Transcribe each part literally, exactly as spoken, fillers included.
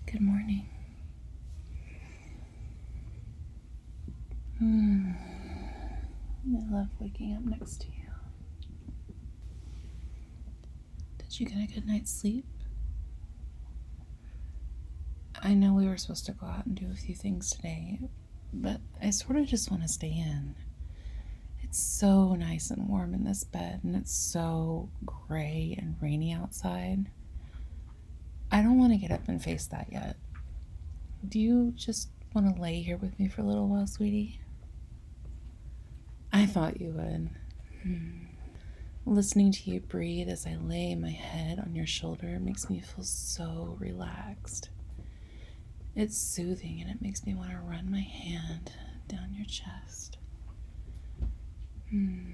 Good morning. Mm. I love waking up next to you. Did you get a good night's sleep? I know we were supposed to go out and do a few things today, but I sort of just want to stay in. It's so nice and warm in this bed, and it's so gray and rainy outside. I don't want to get up and face that yet. Do you just want to lay here with me for a little while, sweetie? I thought you would. Hmm. Listening to you breathe as I lay my head on your shoulder makes me feel so relaxed. It's soothing and it makes me want to run my hand down your chest. Hmm.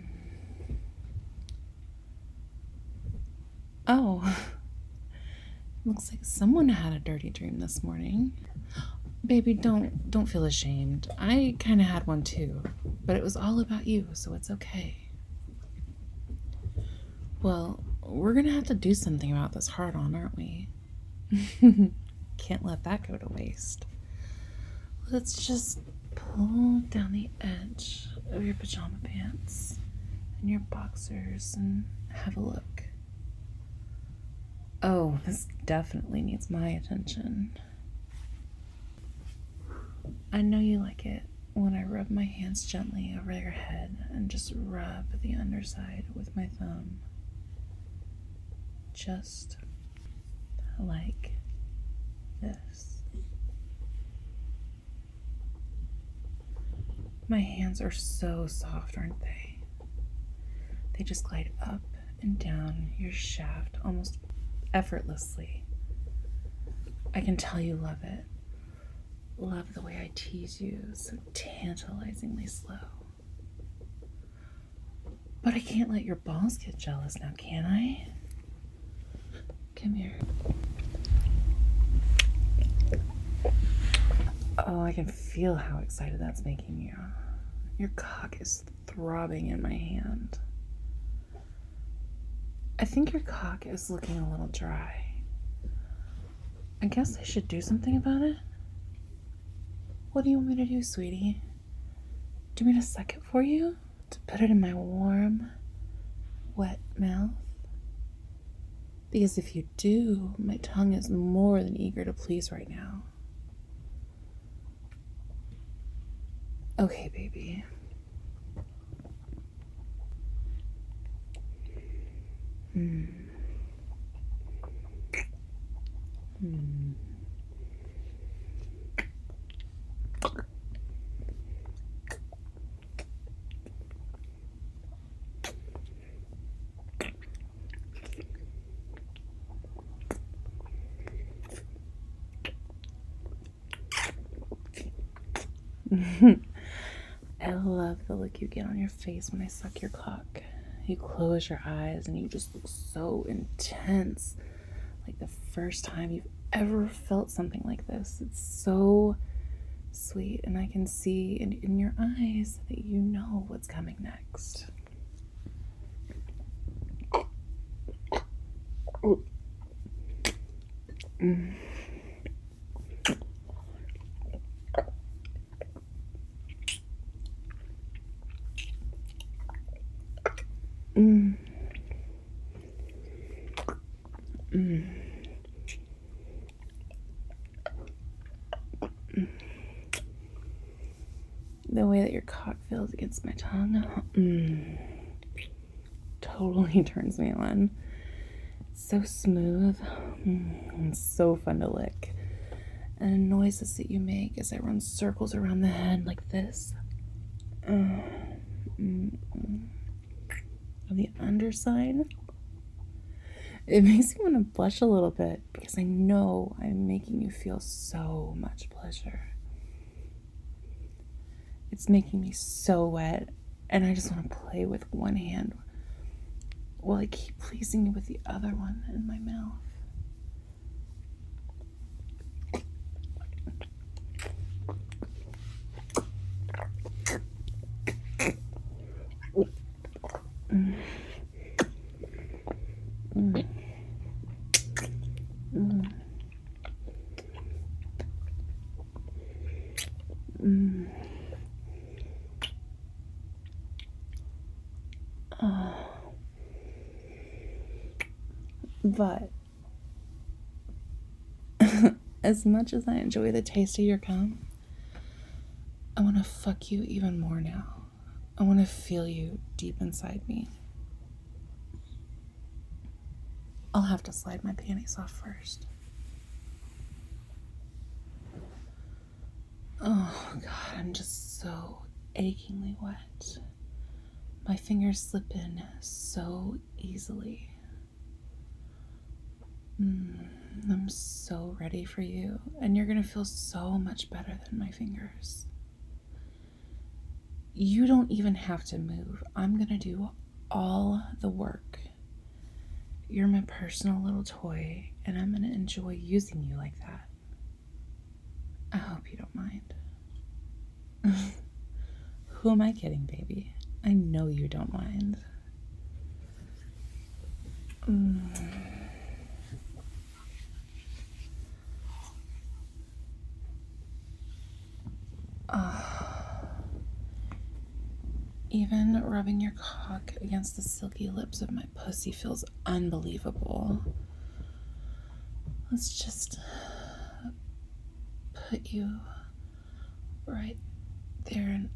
Oh, looks like someone had a dirty dream this morning. Baby, don't don't feel ashamed. I kind of had one too, but it was all about you, so it's okay. Well, we're gonna have to do something about this hard-on, aren't we? Can't let that go to waste. Let's just pull down the edge of your pajama pants and your boxers and have a look. Oh, this definitely needs my attention. I know you like it when I rub my hands gently over your head and just rub the underside with my thumb. Just like this. My hands are so soft, aren't they? They just glide up and down your shaft almost effortlessly. I can tell you love it. Love the way I tease you so tantalizingly slow. But I can't let your balls get jealous now, can I? Come here. Oh, I can feel how excited that's making you. Your cock is throbbing in my hand. I think your cock is looking a little dry. I guess I should do something about it. What do you want me to do, sweetie? Do you want me to suck it for you? To put it in my warm, wet mouth? Because if you do, my tongue is more than eager to please right now. Okay, baby. Hmm. Hmm. I love the look you get on your face when I suck your cock. You close your eyes and you just look so intense, like the first time you've ever felt something like this. It's so sweet, and I can see in, in your eyes that you know what's coming next. Mm. Mm. Mm. Mm. The way that your cock feels against my tongue mm, totally turns me on. It's so smooth mm, and so fun to lick. And the noises that you make as I run circles around the head like this. Uh, mm, mm. On the underside, it makes me want to blush a little bit because I know I'm making you feel so much pleasure. It's making me so wet, and I just want to play with one hand while I keep pleasing you with the other one in my mouth. Mm. Mm. Mm. Mm. Uh, but as much as I enjoy the taste of your cum, I want to fuck you even more now. I want to feel you deep inside me. I'll have to slide my panties off first. Oh, God, I'm just so achingly wet. My fingers slip in so easily. Mm, I'm so ready for you, and you're gonna feel so much better than my fingers. You don't even have to move. I'm gonna do all the work. You're my personal little toy, and I'm gonna enjoy using you like that. I hope you don't mind. Who am I kidding, baby? I know you don't mind. Mm. Uh, even rubbing your cock against the silky lips of my pussy feels unbelievable. Let's just put you right there and...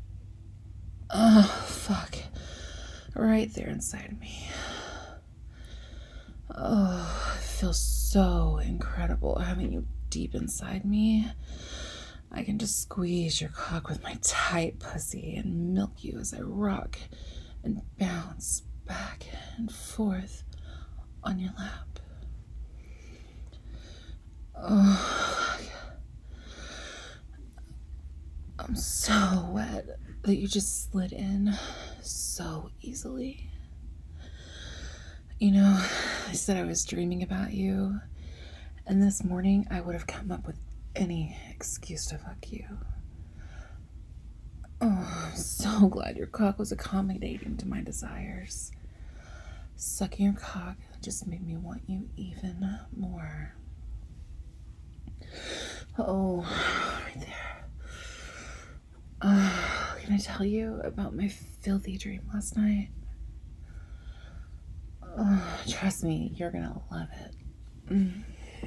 Oh, fuck. Right there inside me. Oh, it feels so incredible having you deep inside me. I can just squeeze your cock with my tight pussy and milk you as I rock and bounce back and forth on your lap. Oh, I'm so wet that you just slid in so easily. You know, I said I was dreaming about you, and this morning I would have come up with any excuse to fuck you. Oh, I'm so glad your cock was accommodating to my desires. Sucking your cock just made me want you even more. Oh, right there. Uh, can I tell you about my filthy dream last night? Oh, trust me, you're gonna love it. Mm.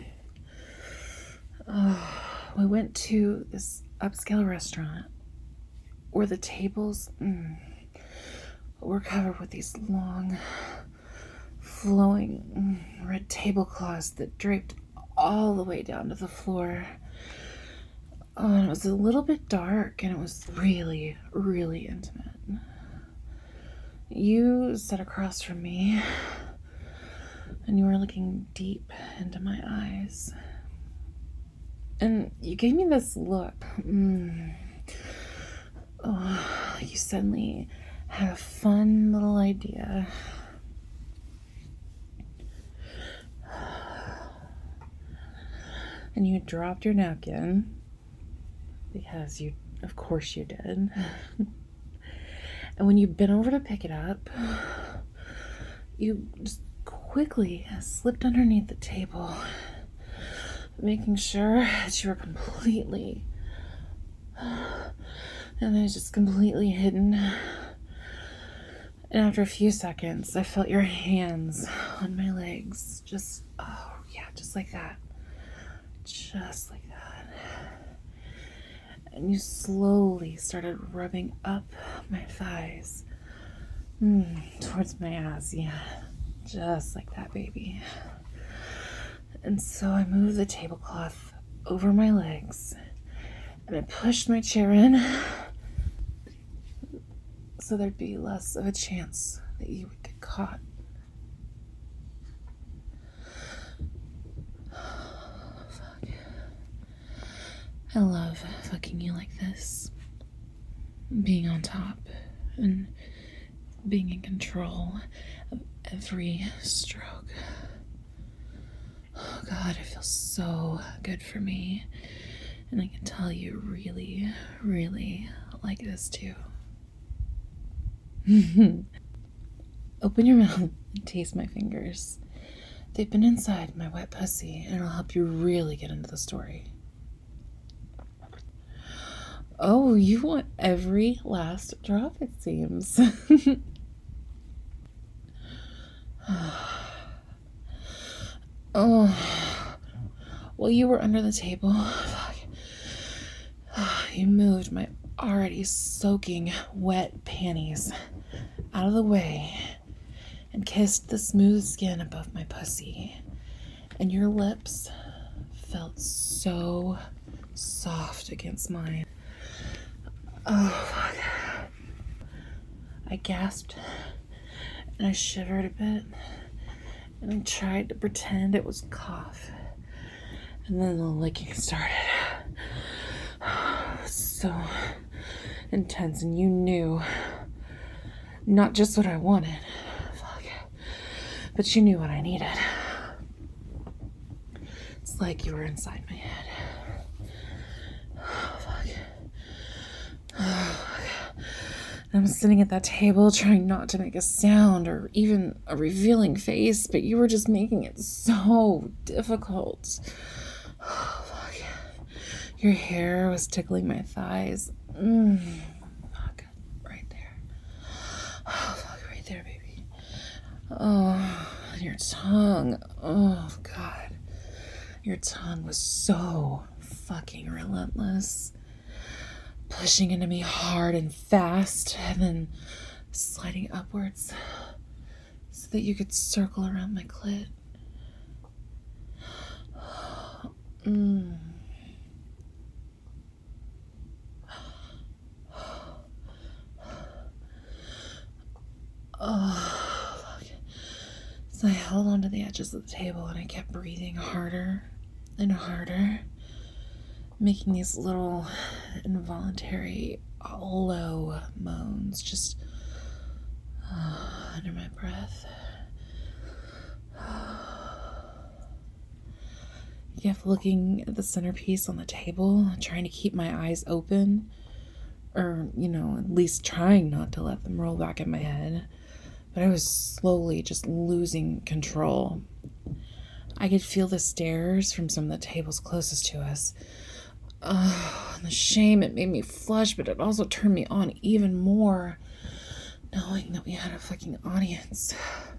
Oh, we went to this upscale restaurant where the tables mm, were covered with these long, flowing mm, red tablecloths that draped all the way down to the floor. Oh, and it was a little bit dark, and it was really, really intimate. You sat across from me, and you were looking deep into my eyes. And you gave me this look. Mm. Oh, you suddenly had a fun little idea. And you dropped your napkin. Because you, of course you did. And when you bent over to pick it up, you just quickly slipped underneath the table, making sure that you were completely, and then just completely hidden. And after a few seconds, I felt your hands on my legs. Just, oh yeah, just like that. Just like that. And you slowly started rubbing up my thighs. Mm, towards my ass, yeah. Just like that, baby. And so I moved the tablecloth over my legs, and I pushed my chair in so there'd be less of a chance that you would get caught. Fuck. I love fucking you like this. Being on top and being in control of every stroke. Oh God, it feels so good for me. And I can tell you really, really like this too. Open your mouth and taste my fingers. They've been inside my wet pussy, and it'll help you really get into the story. Oh, you want every last drop, it seems. Oh, well, you were under the table. You moved my already soaking wet panties out of the way and kissed the smooth skin above my pussy. And your lips felt so soft against mine. Oh, fuck. I gasped and I shivered a bit and I tried to pretend it was cough. And then the licking started. So intense, and you knew not just what I wanted, fuck, but you knew what I needed. It's like you were inside my head. Oh, fuck. Oh, fuck. I'm sitting at that table trying not to make a sound or even a revealing face, but you were just making it so difficult. Oh, fuck. Your hair was tickling my thighs. Mm. Fuck. Right there. Oh, fuck. Right there, baby. Oh, and your tongue. Oh, God. Your tongue was so fucking relentless. Pushing into me hard and fast, and then sliding upwards so that you could circle around my clit. Mm. Oh, fuck. So I held onto the edges of the table and I kept breathing harder and harder, making these little involuntary low moans just uh, under my breath. You kept looking at the centerpiece on the table, trying to keep my eyes open, or, you know, at least trying not to let them roll back in my head. But I was slowly just losing control. I could feel the stares from some of the tables closest to us. Oh, and the shame, it made me flush, but it also turned me on even more, knowing that we had a fucking audience.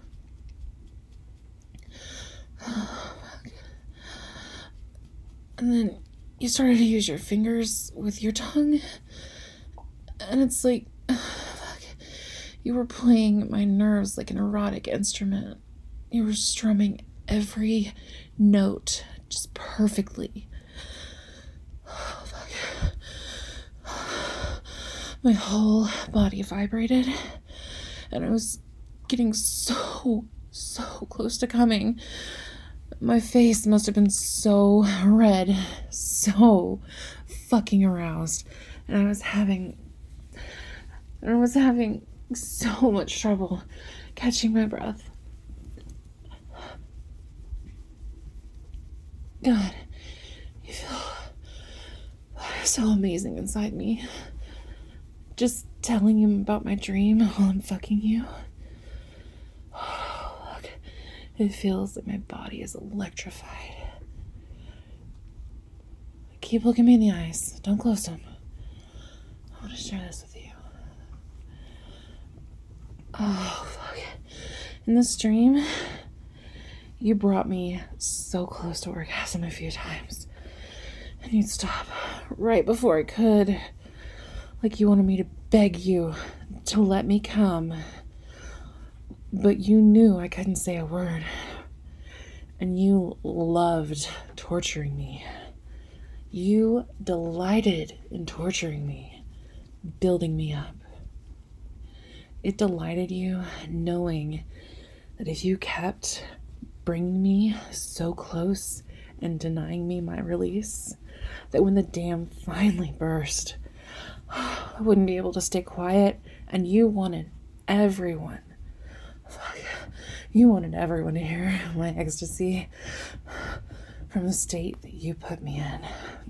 Oh, fuck. And then you started to use your fingers with your tongue, and it's like, fuck, you were playing my nerves like an erotic instrument. You were strumming every note just perfectly. Oh, fuck. My whole body vibrated, and I was getting so, so close to coming. My face must have been so red, so fucking aroused, and I was having, and I was having so much trouble catching my breath. God, you feel so amazing inside me. Just telling him about my dream while I'm fucking you. Oh, look, it feels like my body is electrified. Keep looking me in the eyes. Don't close them. I want to share this with you. Oh, fuck. In this dream, you brought me so close to orgasm a few times. And you'd stop right before I could. Like you wanted me to beg you to let me come. But you knew I couldn't say a word. And you loved torturing me. You delighted in torturing me, building me up. It delighted you knowing that if you kept bringing me so close and denying me my release, that when the dam finally burst, I wouldn't be able to stay quiet, and you wanted everyone, fuck, you wanted everyone to hear my ecstasy from the state that you put me in.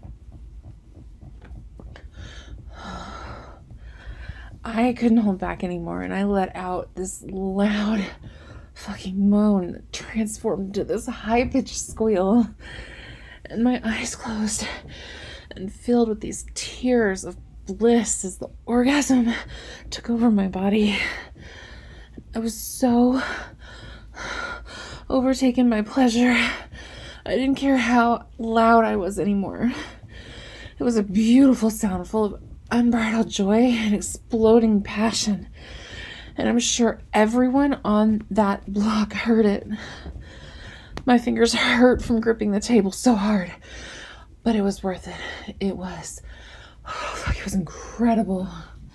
I couldn't hold back anymore, and I let out this loud fucking moan that transformed into this high-pitched squeal, and my eyes closed and filled with these tears of bliss as the orgasm took over my body. I was so overtaken by pleasure. I didn't care how loud I was anymore. It was a beautiful sound full of unbridled joy and exploding passion. And I'm sure everyone on that block heard it. My fingers hurt from gripping the table so hard. But it was worth it. It was. Oh, fuck, it was incredible.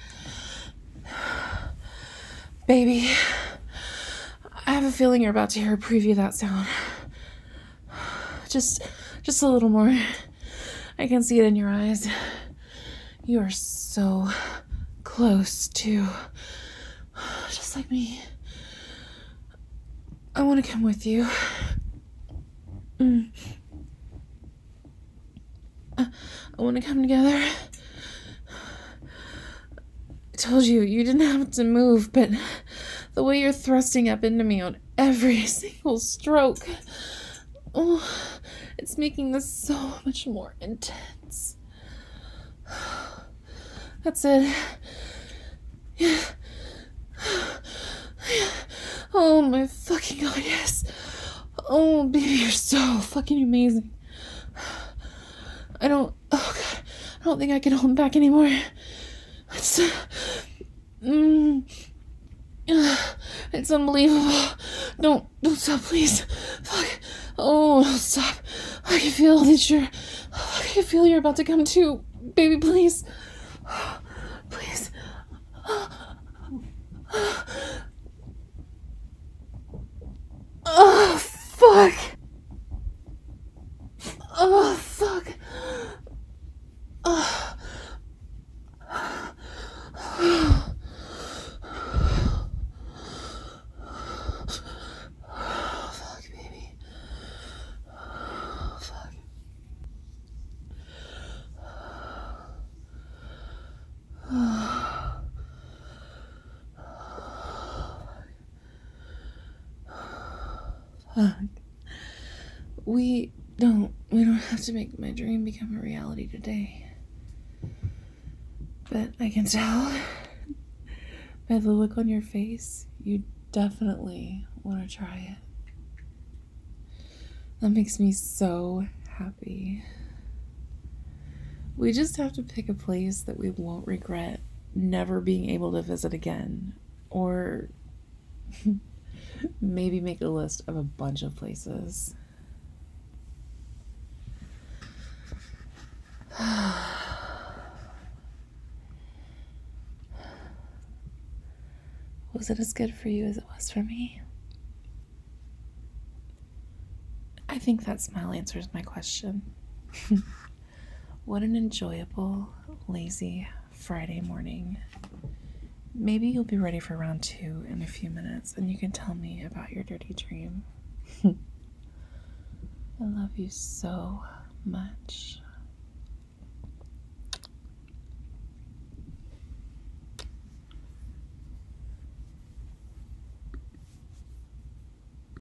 Baby, I have a feeling you're about to hear a preview of that sound. Just, just a little more. I can see it in your eyes. You are so close to, just like me. I want to come with you. Mm. I want to come together. I told you, you didn't have to move, but the way you're thrusting up into me on every single stroke, oh, it's making this so much more intense. That's it. Yeah. Oh my fucking god, yes. Oh, baby, you're so fucking amazing. I don't, oh god, I don't think I can hold back anymore. It's, mm, it's unbelievable. Don't, don't stop, please. Fuck. Oh, don't stop. I can feel that you're, I can feel you're about to come to. Baby, please. Please. Oh, fuck. Oh, fuck. Oh. Fuck, baby. Fuck. Fuck. We don't, we don't have to make my dream become a reality today. But I can tell by the look on your face, you definitely want to try it. That makes me so happy. We just have to pick a place that we won't regret never being able to visit again. Or maybe make a list of a bunch of places. Was it as good for you as it was for me? I think that smile answers my question. What an enjoyable, lazy Friday morning. Maybe you'll be ready for round two in a few minutes and you can tell me about your dirty dream. I love you so much.